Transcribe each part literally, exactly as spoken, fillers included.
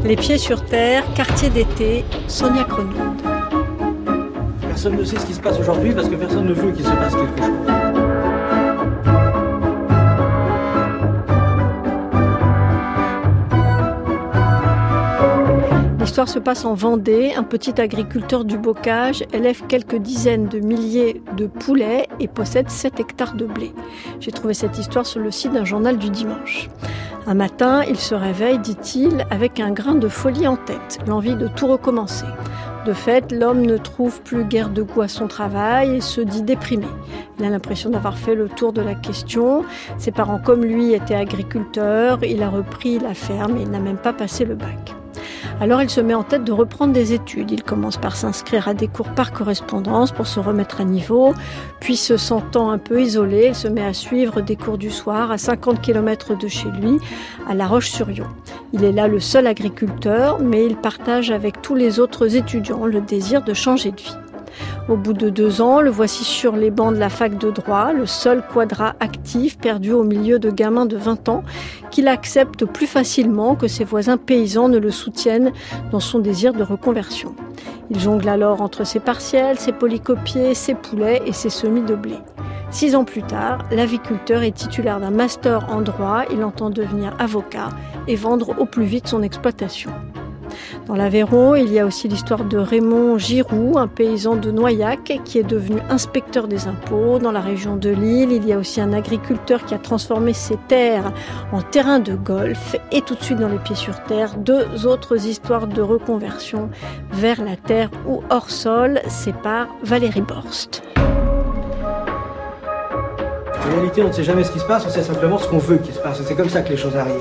Les pieds sur terre, quartier d'été, Sonia Kronlund. Personne ne sait ce qui se passe aujourd'hui parce que personne ne veut qu'il se passe quelque chose. L'histoire se passe en Vendée. Un petit agriculteur du bocage élève quelques dizaines de milliers de poulets et possède sept hectares de blé. J'ai trouvé cette histoire sur le site d'un journal du dimanche. Un matin, il se réveille, dit-il, avec un grain de folie en tête, l'envie de tout recommencer. De fait, l'homme ne trouve plus guère de goût à son travail et se dit déprimé. Il a l'impression d'avoir fait le tour de la question. Ses parents, comme lui, étaient agriculteurs. Il a repris la ferme et il n'a même pas passé le bac. Alors il se met en tête de reprendre des études. Il commence par s'inscrire à des cours par correspondance pour se remettre à niveau. Puis, se sentant un peu isolé, il se met à suivre des cours du soir à cinquante kilomètres de chez lui, à La Roche-sur-Yon. Il est là le seul agriculteur, mais il partage avec tous les autres étudiants le désir de changer de vie. Au bout de deux ans, le voici sur les bancs de la fac de droit, le seul quadra actif perdu au milieu de gamins de vingt ans qu'il accepte plus facilement que ses voisins paysans ne le soutiennent dans son désir de reconversion. Il jongle alors entre ses partiels, ses polycopiés, ses poulets et ses semis de blé. Six ans plus tard, l'aviculteur est titulaire d'un master en droit. Il entend devenir avocat et vendre au plus vite son exploitation. Dans l'Aveyron, il y a aussi l'histoire de Raymond Giroux, un paysan de Noyac qui est devenu inspecteur des impôts. Dans la région de Lille, il y a aussi un agriculteur qui a transformé ses terres en terrain de golf. Et tout de suite dans les pieds sur terre, deux autres histoires de reconversion vers la terre ou hors sol. C'est par Valérie Borst. En réalité, on ne sait jamais ce qui se passe, on sait simplement ce qu'on veut qu'il se passe. C'est comme ça que les choses arrivent.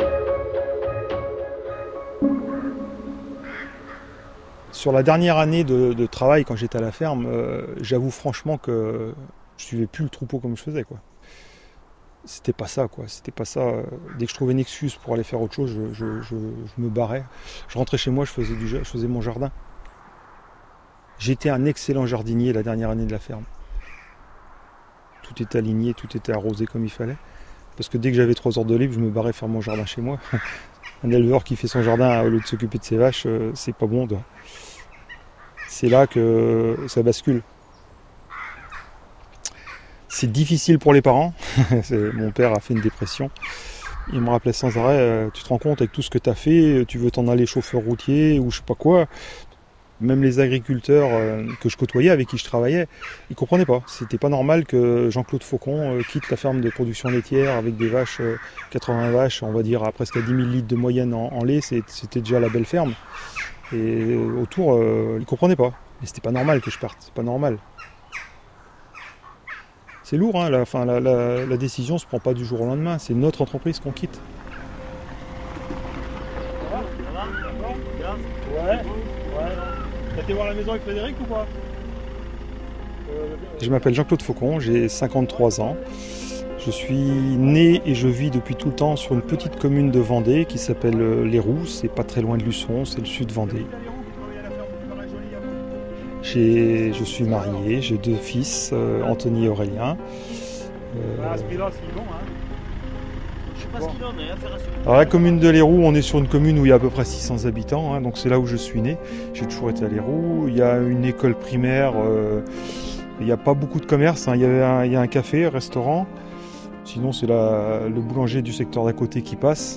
Sur la dernière année de, de travail, quand j'étais à la ferme, euh, j'avoue franchement que je suivais plus le troupeau comme je faisais, quoi. C'était pas ça, quoi. C'était pas ça. Dès que je trouvais une excuse pour aller faire autre chose, je, je, je, je me barrais. Je rentrais chez moi, je faisais, du, je faisais mon jardin. J'étais un excellent jardinier la dernière année de la ferme. Tout était aligné, tout était arrosé comme il fallait. Parce que dès que j'avais trois heures de libre, je me barrais faire mon jardin chez moi. Un éleveur qui fait son jardin au lieu de s'occuper de ses vaches, c'est pas bon. C'est là que ça bascule. C'est difficile pour les parents. Mon père a fait une dépression. Il me rappelait sans arrêt, tu te rends compte avec tout ce que tu as fait, tu veux t'en aller chauffeur routier ou je sais pas quoi. Même les agriculteurs que je côtoyais, avec qui je travaillais, ils ne comprenaient pas. C'était pas normal que Jean-Claude Faucon quitte la ferme de production laitière avec des vaches, quatre-vingts vaches, on va dire à presque à dix mille litres de moyenne en, en lait, c'était déjà la belle ferme. Et autour, ils ne comprenaient pas. Et c'était pas normal que je parte, c'est pas normal. C'est lourd, hein, la, enfin, la, la, la décision ne se prend pas du jour au lendemain, c'est notre entreprise qu'on quitte. Ça va ? Ça va ? D'accord ? Bien ? Ouais. T'as été voir la maison avec Frédéric ou pas ? Je m'appelle Jean-Claude Faucon, j'ai cinquante-trois ans. Je suis né et je vis depuis tout le temps sur une petite commune de Vendée qui s'appelle Les Roux. C'est pas très loin de Luçon, c'est le sud de Vendée. J'ai, je suis marié, j'ai deux fils, euh, Anthony et Aurélien. Euh, ah, celui-là, c'est bon, hein. Je sais pas ce qu'il en est, affaire à suivre. Alors la commune de Les Roux, on est sur une commune où il y a à peu près six cents habitants, hein, donc c'est là où je suis né. J'ai toujours été à Les Roux. Il y a une école primaire, euh, il n'y a pas beaucoup de commerce, hein. Il y avait un, il y a un café, un restaurant. Sinon c'est la, le boulanger du secteur d'à côté qui passe.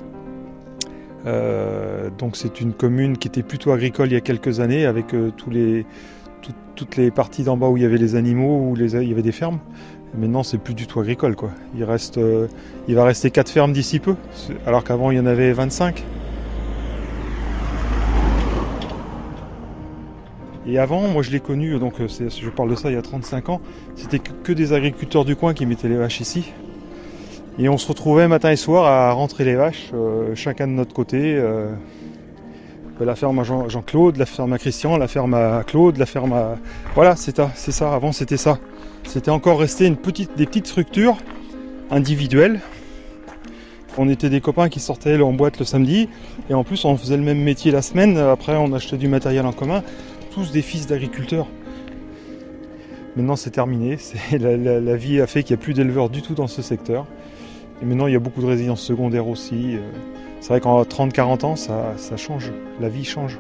Euh, donc c'est une commune qui était plutôt agricole il y a quelques années, avec euh, tous les, tout, toutes les parties d'en bas où il y avait les animaux, où les, il y avait des fermes. Maintenant, c'est plus du tout agricole, quoi. Il reste, euh, il va rester quatre fermes d'ici peu, alors qu'avant il y en avait vingt-cinq. Et avant, moi je l'ai connu, donc c'est, je parle de ça il y a trente-cinq ans, c'était que, que des agriculteurs du coin qui mettaient les vaches ici. Et on se retrouvait matin et soir à rentrer les vaches, euh, chacun de notre côté. Euh, la ferme à Jean, Jean-Claude, la ferme à Christian, la ferme à Claude, la ferme à... Voilà, c'est ça, c'est ça, avant c'était ça. C'était encore resté une petite, des petites structures individuelles. On était des copains qui sortaient en boîte le samedi, et en plus on faisait le même métier la semaine. Après on achetait du matériel en commun, tous des fils d'agriculteurs. Maintenant c'est terminé, c'est, la, la, la vie a fait qu'il n'y a plus d'éleveurs du tout dans ce secteur. Et maintenant, il y a beaucoup de résidences secondaires aussi. C'est vrai qu'en trente à quarante ans, ça, ça change. La vie change.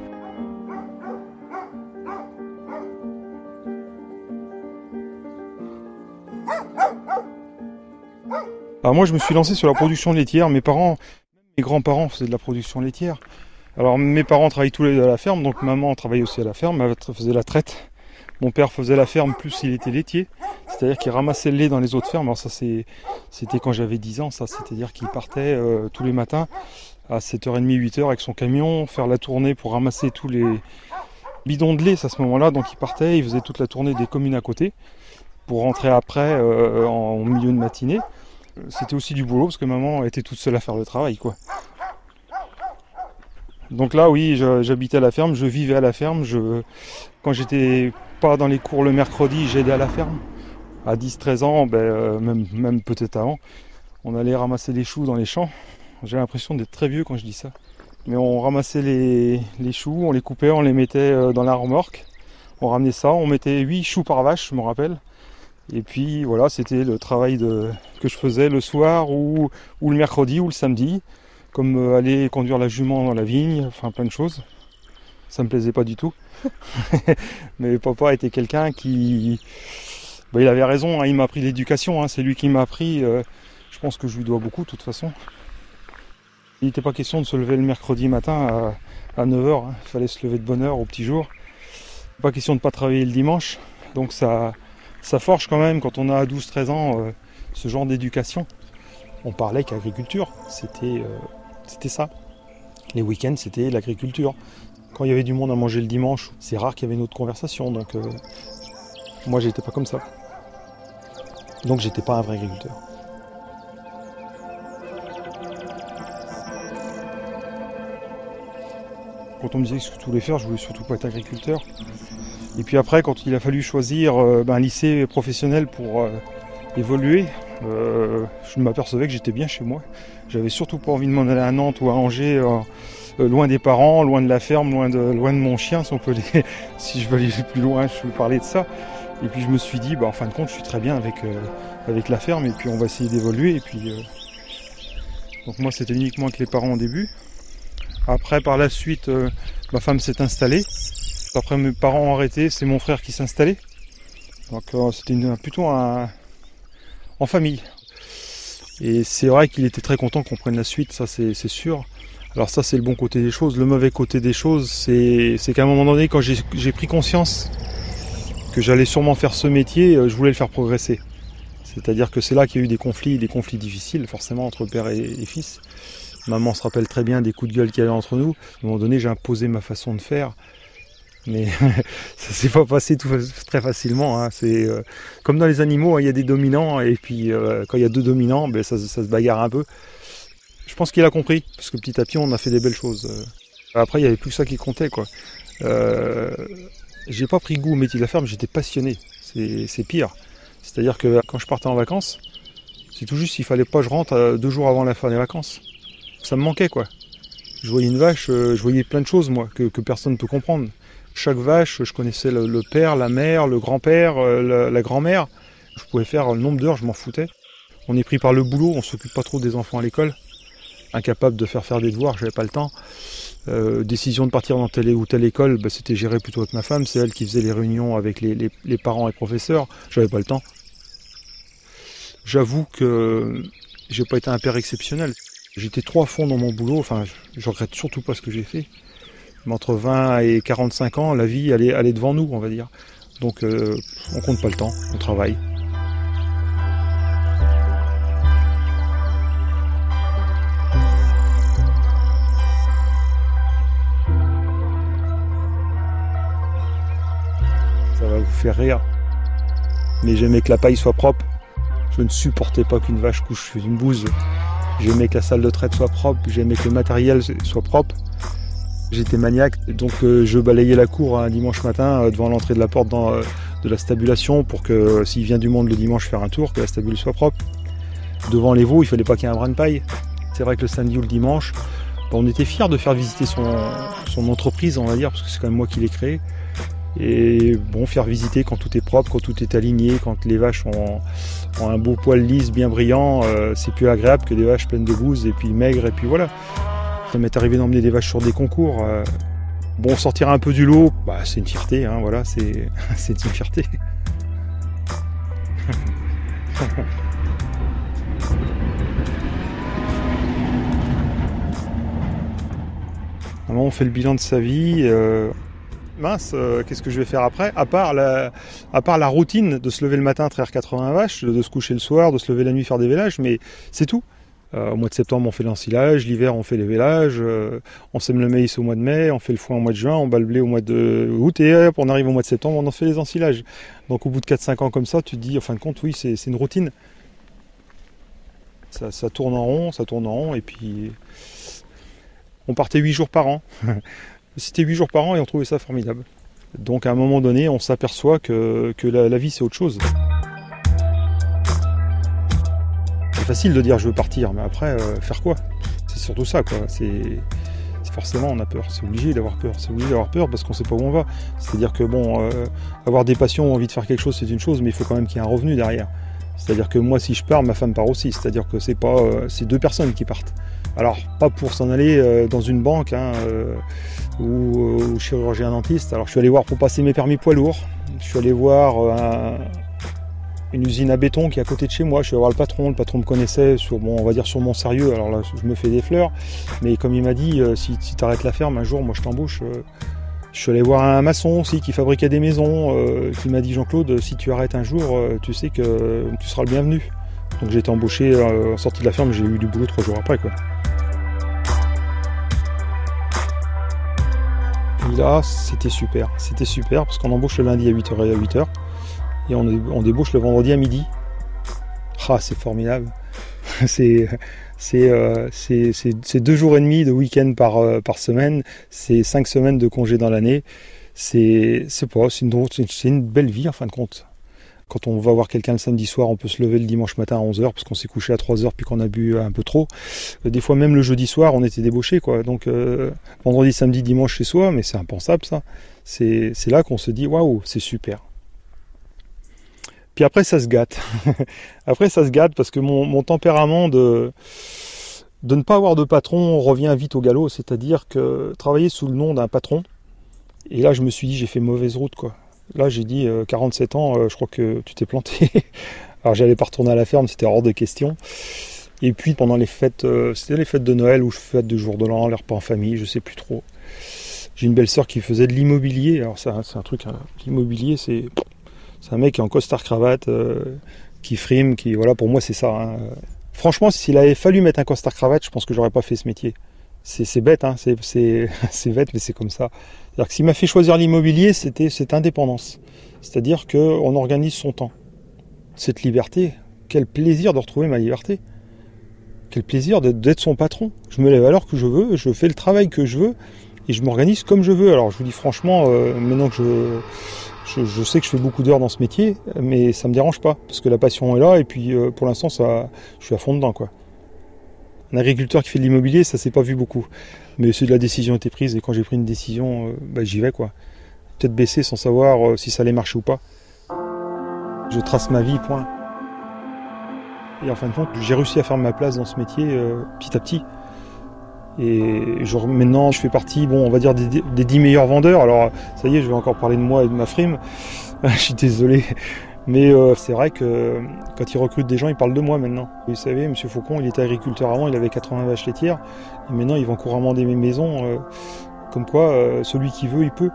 Alors moi, je me suis lancé sur la production laitière. Mes parents, mes grands-parents faisaient de la production laitière. Alors mes parents travaillaient tous les deux à la ferme, donc maman travaillait aussi à la ferme, elle faisait la traite. Mon père faisait la ferme plus il était laitier, c'est-à-dire qu'il ramassait le lait dans les autres fermes. Alors ça c'est, c'était quand j'avais dix ans, ça, c'est-à-dire qu'il partait euh, tous les matins à sept heures trente, huit heures avec son camion, faire la tournée pour ramasser tous les bidons de lait à ce moment-là. Donc il partait, il faisait toute la tournée des communes à côté pour rentrer après euh, en, en milieu de matinée. C'était aussi du boulot parce que maman était toute seule à faire le travail, quoi. Donc là, oui, j'habitais à la ferme, je vivais à la ferme. Je... Quand j'étais pas dans les cours le mercredi, j'aidais à la ferme. À dix treize ans, ben, euh, même, même peut-être avant, on allait ramasser les choux dans les champs. J'ai l'impression d'être très vieux quand je dis ça. Mais on ramassait les, les choux, on les coupait, on les mettait dans la remorque. On ramenait ça, on mettait huit choux par vache, je me rappelle. Et puis voilà, c'était le travail de, que je faisais le soir ou, ou le mercredi ou le samedi. Comme aller conduire la jument dans la vigne, enfin plein de choses. Ça me plaisait pas du tout. Mais papa était quelqu'un qui... Ben, il avait raison, hein, il m'a appris l'éducation, hein, c'est lui qui m'a appris. Euh, je pense que je lui dois beaucoup de toute façon. Il n'était pas question de se lever le mercredi matin à, à neuf heures, hein. Il fallait se lever de bonne heure au petit jour. Pas question de ne pas travailler le dimanche. Donc ça, ça forge quand même, quand on a douze treize ans, euh, ce genre d'éducation. On parlait qu'agriculture, c'était... Euh, C'était ça. Les week-ends, c'était l'agriculture. Quand il y avait du monde à manger le dimanche, c'est rare qu'il y avait une autre conversation. Donc, euh, moi, j'étais pas comme ça. Donc, j'étais pas un vrai agriculteur. Quand on me disait ce que je voulais faire, je voulais surtout pas être agriculteur. Et puis après, quand il a fallu choisir euh, ben, un lycée professionnel pour euh, évoluer, euh, je m'apercevais que j'étais bien chez moi. J'avais surtout pas envie de m'en aller à Nantes ou à Angers, euh, euh, loin des parents, loin de la ferme, loin de, loin de mon chien, si on peut aller, si je veux aller plus loin, je peux parler de ça. Et puis je me suis dit, bah, en fin de compte, je suis très bien avec, euh, avec la ferme, et puis on va essayer d'évoluer. Et puis, euh... donc moi, c'était uniquement avec les parents au début. Après, par la suite, euh, ma femme s'est installée. Après, mes parents ont arrêté, c'est mon frère qui s'est installé. Donc euh, c'était une, plutôt un, en famille. Et c'est vrai qu'il était très content qu'on prenne la suite, ça c'est, c'est sûr. Alors ça c'est le bon côté des choses. Le mauvais côté des choses, c'est, c'est qu'à un moment donné, quand j'ai, j'ai pris conscience que j'allais sûrement faire ce métier, je voulais le faire progresser. C'est-à-dire que c'est là qu'il y a eu des conflits, des conflits difficiles, forcément, entre père et, et fils. Maman se rappelle très bien des coups de gueule qu'il y avait entre nous. À un moment donné, j'ai imposé ma façon de faire. Mais ça s'est pas passé tout, très facilement. Hein. C'est euh, comme dans les animaux, il hein, y a des dominants et puis euh, quand il y a deux dominants, ben, ça, ça se bagarre un peu. Je pense qu'il a compris parce que petit à petit, on a fait des belles choses. Après, il n'y avait plus que ça qui comptait, quoi. Euh, j'ai pas pris goût au métier de la ferme, j'étais passionné. C'est, c'est pire. C'est-à-dire que quand je partais en vacances, c'est tout juste, il fallait pas que je rentre deux jours avant la fin des vacances. Ça me manquait, quoi. Je voyais une vache, je voyais plein de choses, moi, que, que personne ne peut comprendre. Chaque vache, je connaissais le, le père, la mère, le grand-père, la, la grand-mère. Je pouvais faire le nombre d'heures, je m'en foutais. On est pris par le boulot, on s'occupe pas trop des enfants à l'école. Incapable de faire faire des devoirs, j'avais pas le temps. Euh, décision de partir dans telle ou telle école, bah, c'était géré plutôt avec ma femme. C'est elle qui faisait les réunions avec les, les, les parents et professeurs. J'avais pas le temps. J'avoue que j'ai pas été un père exceptionnel. J'étais trop à fond dans mon boulot. Enfin, je, je regrette surtout pas ce que j'ai fait. Mais entre vingt et quarante-cinq ans, la vie, elle est, elle est devant nous, on va dire. Donc, euh, on compte pas le temps, on travaille. Ça va vous faire rire. Mais j'aimais que la paille soit propre. Je ne supportais pas qu'une vache couche sur une bouse. J'aimais que la salle de traite soit propre. J'aimais que le matériel soit propre. J'étais maniaque, donc euh, je balayais la cour un dimanche matin euh, devant l'entrée de la porte dans, euh, de la stabulation pour que euh, s'il vient du monde le dimanche faire un tour, que la stabule soit propre. Devant les veaux, il fallait pas qu'il y ait un brin de paille. C'est vrai que le samedi ou le dimanche, bah, on était fiers de faire visiter son, son entreprise, on va dire, parce que c'est quand même moi qui l'ai créé. Et bon, faire visiter quand tout est propre, quand tout est aligné, quand les vaches ont, ont un beau poil lisse bien brillant, euh, c'est plus agréable que des vaches pleines de bouse et puis maigres et puis voilà. Ça m'est arrivé d'emmener des vaches sur des concours. Euh, bon, sortir un peu du lot, bah, c'est une fierté, hein, voilà, c'est, c'est une fierté. Alors, on fait le bilan de sa vie. Euh, mince, euh, qu'est-ce que je vais faire après ? À part la, à part la routine de se lever le matin, traire quatre-vingts vaches, de se coucher le soir, de se lever la nuit, faire des vélages, mais c'est tout. Euh, au mois de septembre, on fait l'ensilage, l'hiver, on fait les vélages, euh, on sème le maïs au mois de mai, on fait le foin au mois de juin, on bat le blé au mois de août, et hop, on arrive au mois de septembre, on en fait les ensilages. Donc au bout de quatre cinq ans comme ça, tu te dis, en fin de compte, oui, c'est, c'est une routine. Ça, ça tourne en rond, ça tourne en rond, et puis on partait huit jours par an. C'était huit jours par an et on trouvait ça formidable. Donc à un moment donné, on s'aperçoit que, que la, la vie, c'est autre chose. C'est facile de dire je veux partir, mais après, euh, faire quoi ? C'est surtout ça, quoi. C'est, c'est forcément, on a peur. C'est obligé d'avoir peur. C'est obligé d'avoir peur parce qu'on ne sait pas où on va. C'est-à-dire que bon, euh, avoir des passions, envie de faire quelque chose, c'est une chose, mais il faut quand même qu'il y ait un revenu derrière. C'est-à-dire que moi, si je pars, ma femme part aussi. C'est-à-dire que c'est pas, euh, c'est deux personnes qui partent. Alors, pas pour s'en aller euh, dans une banque hein, euh, ou, ou chirurgien dentiste. Alors, je suis allé voir pour passer mes permis poids lourds. Je suis allé voir euh, un, une usine à béton qui est à côté de chez moi. Je suis allé voir le patron. Le patron me connaissait sur mon, on va dire sur mon sérieux. Alors là, je me fais des fleurs. Mais comme il m'a dit, euh, si, si tu arrêtes la ferme, un jour, moi, je t'embauche. Euh, je suis allé voir un maçon aussi qui fabriquait des maisons. Euh, qui m'a dit, Jean-Claude, si tu arrêtes un jour, euh, tu sais que tu seras le bienvenu. Donc j'ai été embauché euh, en sortie de la ferme. J'ai eu du boulot trois jours après, quoi. Et là, c'était super, c'était super parce qu'on embauche le lundi à huit heures et à huit heures et on, on débauche le vendredi à midi. Ah, c'est formidable. c'est, c'est, euh, c'est, c'est, c'est deux jours et demi de week-end par, euh, par semaine, c'est cinq semaines de congé dans l'année. C'est, c'est, pas, c'est, une, c'est une belle vie en fin de compte. Quand on va voir quelqu'un le samedi soir, on peut se lever le dimanche matin à onze heures parce qu'on s'est couché à trois heures puis qu'on a bu un peu trop. Des fois même le jeudi soir, on était débauchés, quoi. Donc euh, vendredi, samedi, dimanche chez soi, mais c'est impensable ça. C'est, c'est là qu'on se dit waouh, c'est super. Puis après ça se gâte. Après ça se gâte parce que mon, mon tempérament de, de ne pas avoir de patron revient vite au galop. C'est-à-dire que travailler sous le nom d'un patron, et là je me suis dit j'ai fait mauvaise route, quoi. Là, j'ai dit euh, quarante-sept ans, euh, je crois que tu t'es planté. Alors, j'allais pas retourner à la ferme, c'était hors de question. Et puis, pendant les fêtes, euh, c'était les fêtes de Noël ou fêtes de jour de l'an, les repas en famille, je sais plus trop. J'ai une belle-sœur qui faisait de l'immobilier. Alors, ça, c'est un truc, hein, l'immobilier, c'est, c'est un mec qui est en costard-cravate, euh, qui frime, qui, voilà, pour moi, c'est ça. Hein. Franchement, s'il avait fallu mettre un costard-cravate, je pense que j'aurais pas fait ce métier. C'est, c'est bête, hein, c'est, c'est, c'est bête, mais c'est comme ça. C'est-à-dire que ce qui m'a fait choisir l'immobilier, c'était cette indépendance. C'est-à-dire qu'on organise son temps. Cette liberté, quel plaisir de retrouver ma liberté. Quel plaisir d'être, d'être son patron. Je me lève à l'heure que je veux, je fais le travail que je veux, et je m'organise comme je veux. Alors je vous dis franchement, euh, maintenant que je, je, je sais que je fais beaucoup d'heures dans ce métier, mais ça me dérange pas, parce que la passion est là, et puis euh, pour l'instant, ça, je suis à fond dedans, quoi. Un agriculteur qui fait de l'immobilier, ça s'est pas vu beaucoup. Mais c'est de la décision était prise et quand j'ai pris une décision, euh, bah, j'y vais, quoi. Peut-être baisser sans savoir euh, si ça allait marcher ou pas. Je trace ma vie, point. Et en fin de compte, j'ai réussi à faire ma place dans ce métier euh, petit à petit. Et genre, maintenant, je fais partie, bon, on va dire des, des dix meilleurs vendeurs. Alors, ça y est, je vais encore parler de moi et de ma frime. Je suis désolé. Mais euh, c'est vrai que quand ils recrutent des gens, ils parlent de moi maintenant. Vous savez, M. Faucon, il était agriculteur avant, il avait quatre-vingts vaches laitières. Et maintenant, il vend couramment des maisons. Euh, comme quoi, euh, celui qui veut, il peut.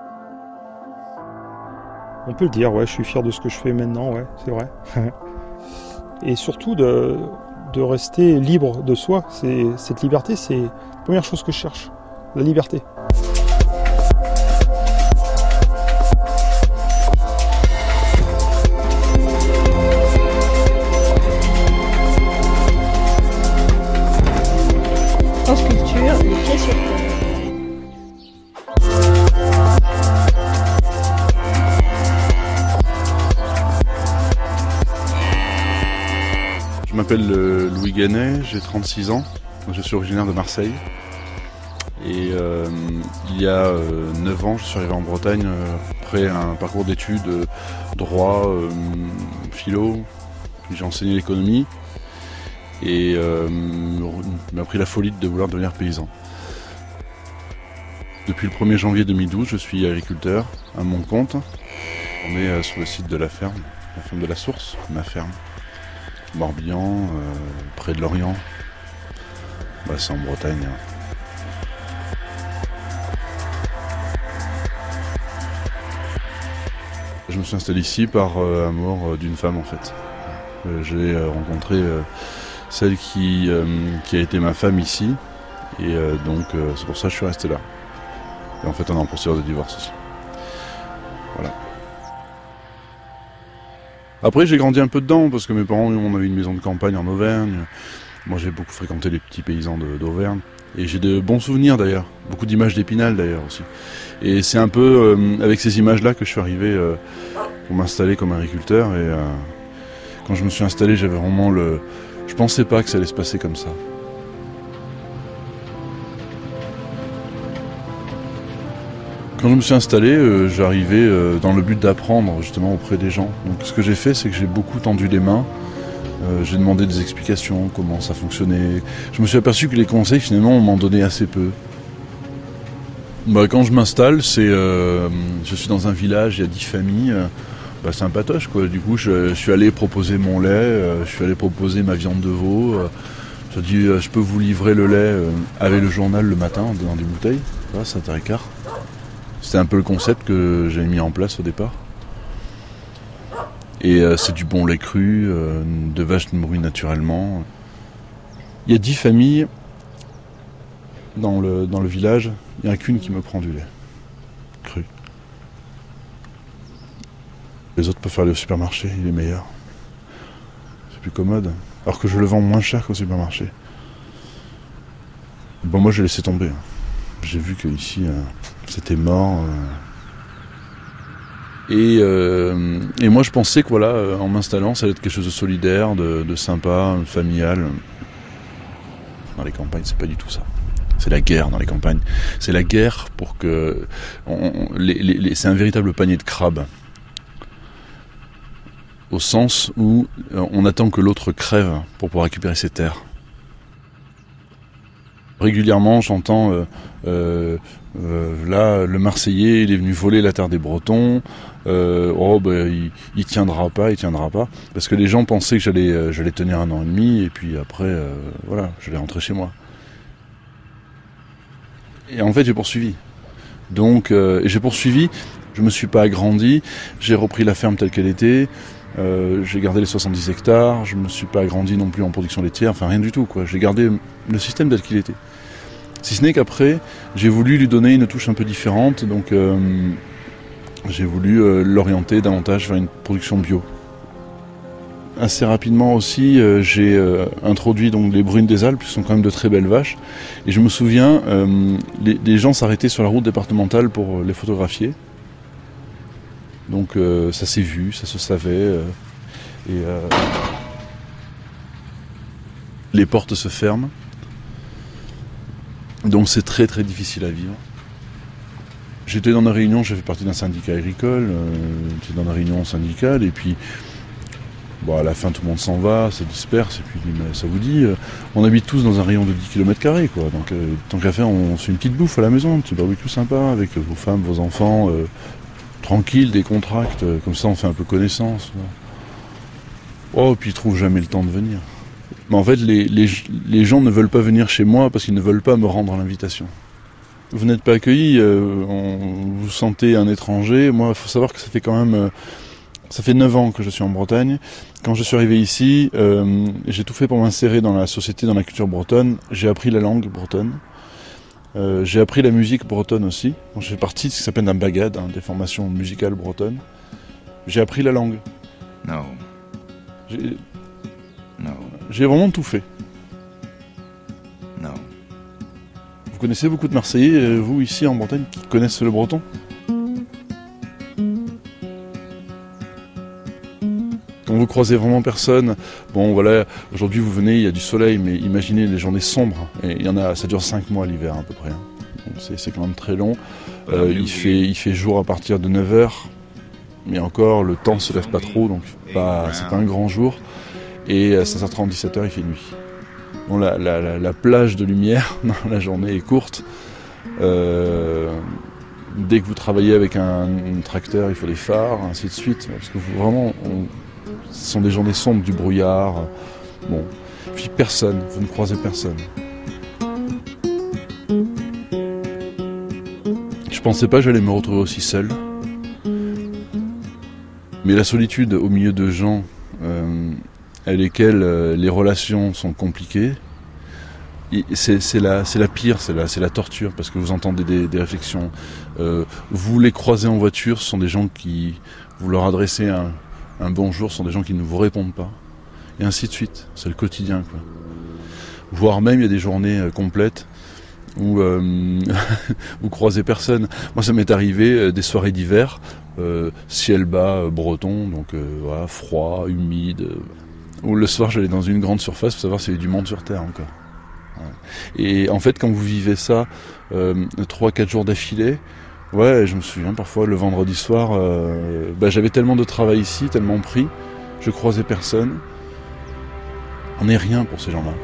On peut le dire, ouais, je suis fier de ce que je fais maintenant, ouais, c'est vrai. Et surtout de, de rester libre de soi. C'est, cette liberté, c'est la première chose que je cherche, la liberté. France Culture, les pieds sur terre. Je m'appelle Louis Gannet, j'ai trente-six ans, je suis originaire de Marseille. Et euh, il y a euh, neuf ans, je suis arrivé en Bretagne euh, après un parcours d'études, euh, droit, euh, philo, puis j'ai enseigné l'économie et euh, m'a pris la folie de vouloir devenir paysan. Depuis le premier janvier deux mille douze, je suis agriculteur à mon compte. On est euh, sur le site de la ferme, la ferme de la Source, ma ferme. Morbihan, euh, près de Lorient. Bah, c'est en Bretagne. Hein. Je me suis installé ici par euh, amour euh, d'une femme en fait. Euh, j'ai euh, rencontré euh, celle qui, euh, qui a été ma femme ici et euh, donc euh, c'est pour ça que je suis resté là. Et en fait on est en procédure de divorce aussi. Voilà. Après j'ai grandi un peu dedans parce que mes parents on avait une maison de campagne en Auvergne. Moi j'ai beaucoup fréquenté les petits paysans de, d'Auvergne. Et j'ai de bons souvenirs d'ailleurs, beaucoup d'images d'Épinal d'ailleurs aussi. Et c'est un peu euh, avec ces images-là que je suis arrivé euh, pour m'installer comme agriculteur. Et euh, quand je me suis installé, j'avais vraiment le... Je pensais pas que ça allait se passer comme ça. Quand je me suis installé, euh, j'arrivais euh, dans le but d'apprendre justement auprès des gens. Donc ce que j'ai fait, c'est que j'ai beaucoup tendu les mains. Euh, j'ai demandé des explications, comment ça fonctionnait. Je me suis aperçu que les conseils, finalement, on m'en donnait assez peu. Bah, quand je m'installe, c'est, euh, je suis dans un village, il y a dix familles. Euh, bah, c'est un patoche, quoi. Du coup, je, je suis allé proposer mon lait, euh, je suis allé proposer ma viande de veau. Euh, j'ai dit, euh, je peux vous livrer le lait euh, avec le journal le matin, dans des bouteilles. Voilà, sept heures quinze. C'était un peu le concept que j'avais mis en place au départ. Et euh, c'est du bon lait cru, euh, de vaches nourries naturellement. Il y a dix familles dans le, dans le village, il n'y en a qu'une qui me prend du lait cru. Les autres peuvent faire aller au supermarché, il est meilleur. C'est plus commode, alors que je le vends moins cher qu'au supermarché. Bon, moi j'ai laissé tomber. J'ai vu que ici euh, c'était mort. Euh... Et, euh, et moi je pensais que voilà, en m'installant, ça allait être quelque chose de solidaire, de, de sympa, familial. Dans les campagnes, c'est pas du tout ça. C'est la guerre dans les campagnes. C'est la guerre pour que... On, les, les, les, c'est un véritable panier de crabes. Au sens où on attend que l'autre crève pour pouvoir récupérer ses terres. Régulièrement, j'entends euh, euh, euh, là, le Marseillais, il est venu voler la terre des Bretons. Euh, oh, ben, il, il tiendra pas, il tiendra pas, parce que les gens pensaient que j'allais, euh, j'allais tenir un an et demi, et puis après, euh, voilà, j'allais rentrer chez moi. Et en fait, j'ai poursuivi. Donc, euh, et j'ai poursuivi. Je me suis pas agrandi. J'ai repris la ferme telle qu'elle était. Euh, j'ai gardé les soixante-dix hectares, je me suis pas agrandi non plus en production laitière, enfin rien du tout, quoi. J'ai gardé le système tel qu'il était. Si ce n'est qu'après, j'ai voulu lui donner une touche un peu différente, donc euh, j'ai voulu euh, l'orienter davantage vers une production bio. Assez rapidement aussi, euh, j'ai euh, introduit donc les brunes des Alpes, qui sont quand même de très belles vaches. Et je me souviens, euh, les, les gens s'arrêtaient sur la route départementale pour les photographier. Donc euh, ça s'est vu, ça se savait. Euh, et euh, les portes se ferment. Donc c'est très très difficile à vivre. J'étais dans la réunion, j'ai fait partie d'un syndicat agricole, euh, j'étais dans la réunion syndicale, et puis bon, à la fin tout le monde s'en va, se disperse, et puis ça vous dit, euh, on habite tous dans un rayon de dix kilomètres carrés, quoi. Donc euh, tant qu'à faire, on se fait une petite bouffe à la maison, un petit barbecue sympa, avec vos femmes, vos enfants, euh, tranquille, décontracte, euh, comme ça on fait un peu connaissance. Ouais. Oh, puis ils trouvent jamais le temps de venir. Mais en fait, les, les, les gens ne veulent pas venir chez moi parce qu'ils ne veulent pas me rendre l'invitation. Vous n'êtes pas accueillis, euh, on, vous sentez un étranger. Moi, il faut savoir que ça fait quand même... Euh, ça fait neuf ans que je suis en Bretagne. Quand je suis arrivé ici, euh, j'ai tout fait pour m'insérer dans la société, dans la culture bretonne. J'ai appris la langue bretonne. Euh, j'ai appris la musique bretonne aussi. Donc, j'ai fait partie de ce qui s'appelle un bagad, hein, des formations musicales bretonnes. J'ai appris la langue. Non. J'ai... Non. J'ai vraiment tout fait. Non. Vous connaissez beaucoup de Marseillais, vous, ici en Bretagne, qui connaissent le breton ? Quand vous croisez vraiment personne, bon voilà, aujourd'hui vous venez, il y a du soleil, mais imaginez les journées sombres, et il y en a, ça dure cinq mois l'hiver à peu près. Donc, c'est, c'est quand même très long. Euh, il, fait, il fait jour à partir de neuf heures, mais encore, le temps ne se lève pas trop, donc pas, c'est pas un grand jour. Et à seize heures trente, dix-sept heures, il fait nuit. Bon, la, la, la, la plage de lumière dans la journée est courte. Euh, dès que vous travaillez avec un, un tracteur, il faut des phares, ainsi de suite. Parce que vous, vraiment, on, ce sont des journées sombres, du brouillard. Bon. Puis personne, vous ne croisez personne. Je pensais pas que j'allais me retrouver aussi seul. Mais la solitude au milieu de gens euh, avec lesquels euh, les relations sont compliquées, c'est, c'est, la, c'est la pire, c'est la, c'est la torture, parce que vous entendez des, des réflexions. Euh, vous les croisez en voiture, ce sont des gens qui, vous leur adressez un, un bonjour, ce sont des gens qui ne vous répondent pas. Et ainsi de suite, c'est le quotidien, quoi. Voire même, il y a des journées euh, complètes où euh, vous croisez personne. Moi, ça m'est arrivé euh, des soirées d'hiver, euh, ciel bas, euh, breton, donc euh, voilà, froid, humide. Euh, où le soir, j'allais dans une grande surface pour savoir s'il y avait du monde sur Terre encore. Ouais. Et en fait, quand vous vivez ça euh, trois quatre jours d'affilée, ouais, je me souviens parfois le vendredi soir, euh, bah, j'avais tellement de travail ici, tellement pris, je croisais personne. On n'est rien pour ces gens-là.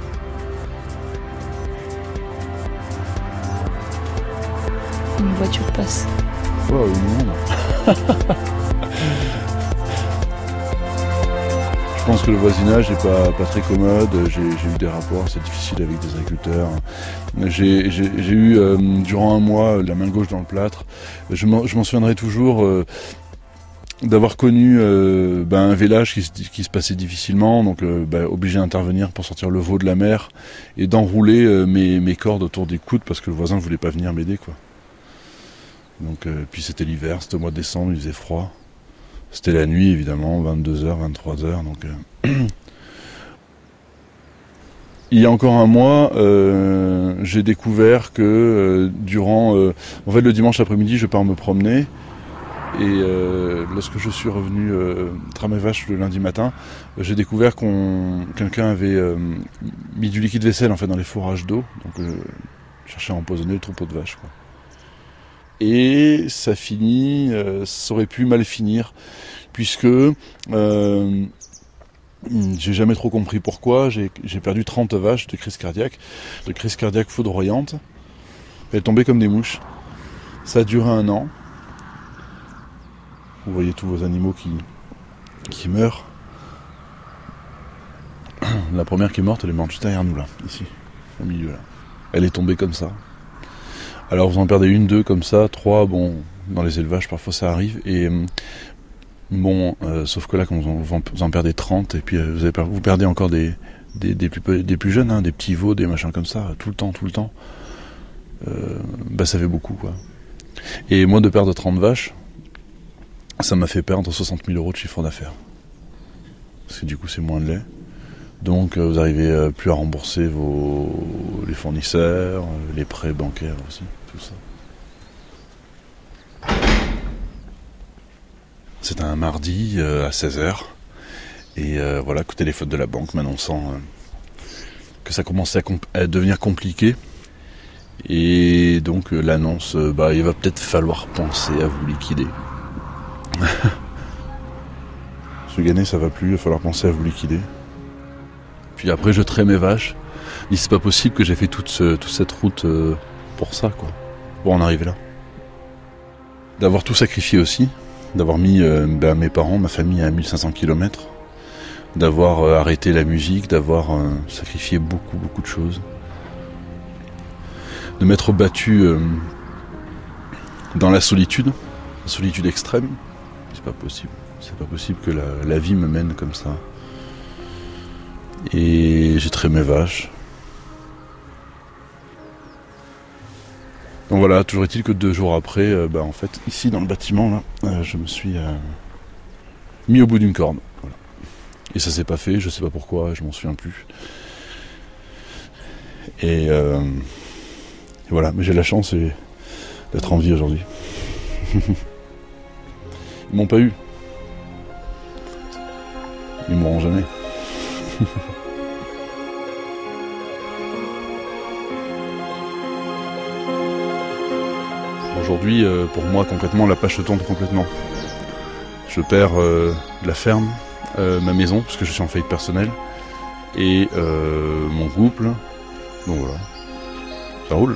Une voiture passe. Oh, une monde. Je pense que le voisinage n'est pas, pas très commode. J'ai, j'ai eu des rapports, c'est difficile avec des agriculteurs. J'ai, j'ai, j'ai eu, euh, durant un mois, la main gauche dans le plâtre. Je m'en, je m'en souviendrai toujours euh, d'avoir connu euh, ben, un village qui se, qui se passait difficilement, donc euh, ben, obligé d'intervenir pour sortir le veau de la mer et d'enrouler euh, mes, mes cordes autour des coudes parce que le voisin ne voulait pas venir m'aider, quoi. Donc, euh, puis c'était l'hiver, c'était au mois de décembre, il faisait froid. C'était la nuit, évidemment, vingt-deux heures, vingt-trois heures. Donc, euh... Il y a encore un mois, euh, j'ai découvert que euh, durant... Euh, en fait, le dimanche après-midi, je pars me promener. Et euh, lorsque je suis revenu euh, tramer vache le lundi matin, euh, j'ai découvert qu'on quelqu'un avait euh, mis du liquide vaisselle en fait, dans les fourrages d'eau. Donc, euh, je cherchais à empoisonner le troupeau de vaches, quoi. Et ça finit, euh, ça aurait pu mal finir, puisque euh, j'ai jamais trop compris pourquoi, j'ai, j'ai perdu trente vaches de crise cardiaque, de crise cardiaque foudroyante. Elles tombaient comme des mouches. Ça a duré un an. Vous voyez tous vos animaux qui, qui meurent. La première qui est morte, elle est morte juste derrière nous, là, ici, au milieu, là. Elle est tombée comme ça. Alors vous en perdez une, deux comme ça, trois, bon, dans les élevages parfois ça arrive, et bon, euh, sauf que là quand vous en, vous en perdez trente, et puis euh, vous, avez, vous perdez encore des, des, des, plus, des plus jeunes, hein, des petits veaux, des machins comme ça, tout le temps, tout le temps, euh, bah ça fait beaucoup, quoi. Et moi de perdre trente vaches, ça m'a fait perdre soixante mille euros de chiffre d'affaires. Parce que du coup c'est moins de lait. Donc vous n'arrivez euh, plus à rembourser vos, les fournisseurs, euh, les prêts bancaires aussi, tout ça. C'est un mardi euh, à seize heures. Et euh, voilà, coup de téléphone de la banque m'annonçant euh, que ça commençait à, comp- à devenir compliqué. Et donc euh, l'annonce, euh, bah, il va peut-être falloir penser à vous liquider. Monsieur Gannet, ça va plus, il va falloir penser à vous liquider. Puis après, je trais mes vaches. Je dis, c'est pas possible que j'ai fait toute, ce, toute cette route euh, pour ça, quoi. Pour en arriver là. D'avoir tout sacrifié aussi. D'avoir mis euh, ben, mes parents, ma famille à mille cinq cents kilomètres. D'avoir euh, arrêté la musique, d'avoir euh, sacrifié beaucoup, beaucoup de choses. De m'être battu euh, dans la solitude. La solitude extrême. C'est pas possible. C'est pas possible que la, la vie me mène comme ça. Et j'ai trait mes vaches. Donc voilà, toujours est-il que deux jours après, euh, bah en fait, ici dans le bâtiment, là, euh, je me suis euh, mis au bout d'une corde. Voilà. Et ça s'est pas fait, je sais pas pourquoi, je m'en souviens plus. Et, euh, et voilà, mais j'ai la chance et, d'être en vie aujourd'hui. Ils m'ont pas eu. Ils mourront jamais. Aujourd'hui, euh, pour moi, concrètement, la page se tourne complètement. Je perds euh, la ferme, euh, ma maison, parce que je suis en faillite personnelle, et euh, mon couple. Donc voilà, ça roule.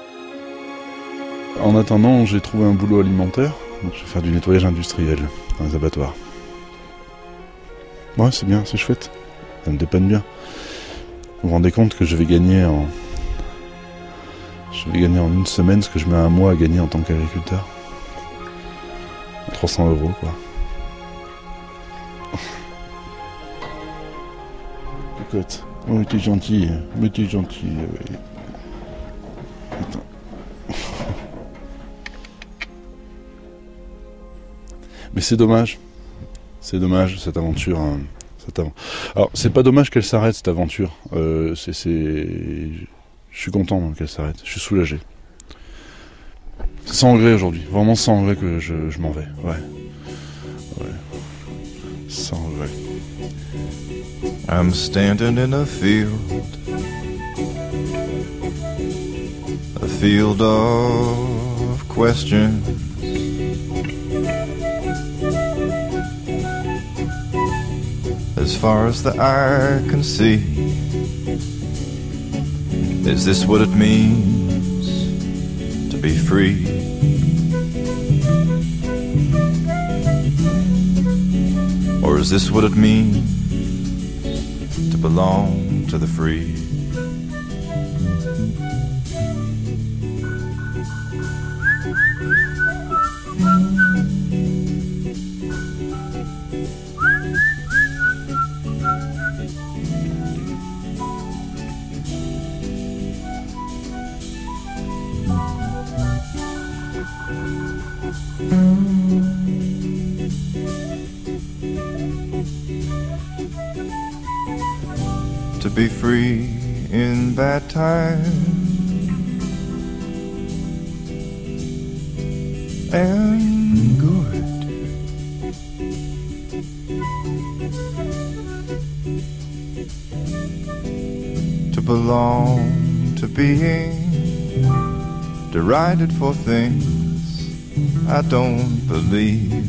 En attendant, j'ai trouvé un boulot alimentaire, donc je vais faire du nettoyage industriel dans les abattoirs. Ouais, c'est bien, c'est chouette, ça me dépanne bien. Vous vous rendez compte que je vais gagner en... Je vais gagner en une semaine ce que je mets un mois à gagner en tant qu'agriculteur. trois cents euros, quoi. Écoute, oh, t'es gentil, mais t'es gentil, oui. Attends. Mais c'est dommage. C'est dommage, cette aventure. Hein, cette av... Alors, c'est pas dommage qu'elle s'arrête, cette aventure. Euh, c'est... c'est... Je suis content qu'elle s'arrête, je suis soulagé. C'est sans regret aujourd'hui, vraiment sans regret que je, je m'en vais, ouais. Ouais. Sans regret. I'm standing in a field, a field of questions. As far as the eye can see, is this what it means to be free? Or is this what it means to belong to the free? To be free in bad times and good. To belong to being derided for things I don't believe.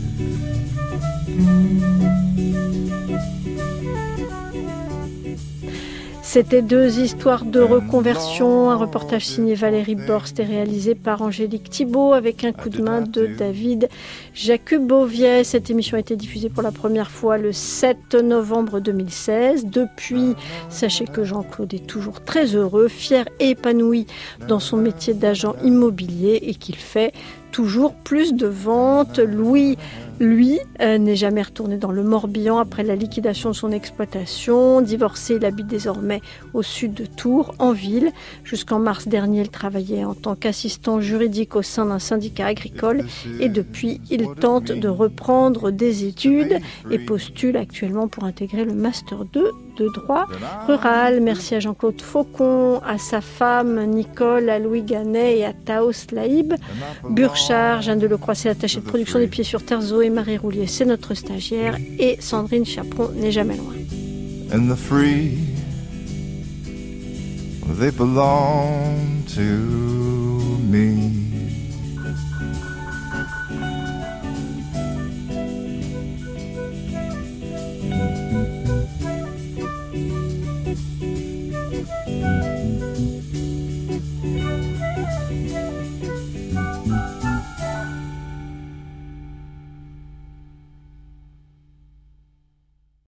C'était deux histoires de reconversion, un reportage signé Valérie Borst et réalisé par Angélique Thibault avec un coup de main de David Jacubovier. Cette émission a été diffusée pour la première fois le sept novembre deux mille seize. Depuis, sachez que Jean-Claude est toujours très heureux, fier et épanoui dans son métier d'agent immobilier et qu'il fait toujours plus de ventes. Louis, lui, euh, n'est jamais retourné dans le Morbihan après la liquidation de son exploitation. Divorcé, il habite désormais au sud de Tours, en ville. Jusqu'en mars dernier, il travaillait en tant qu'assistant juridique au sein d'un syndicat agricole et depuis, il tente de reprendre des études et postule actuellement pour intégrer le Master deux de droit rural. Merci à Jean-Claude Faucon, à sa femme Nicole, à Louis Ganet et à Taos Laïb. Burchard, Jeanne Delecroix, c'est l'attachée de production des Pieds sur Terre. Zoé Marie Roulier, c'est notre stagiaire. Et Sandrine Chaperon n'est jamais loin. And the free, they belong to me.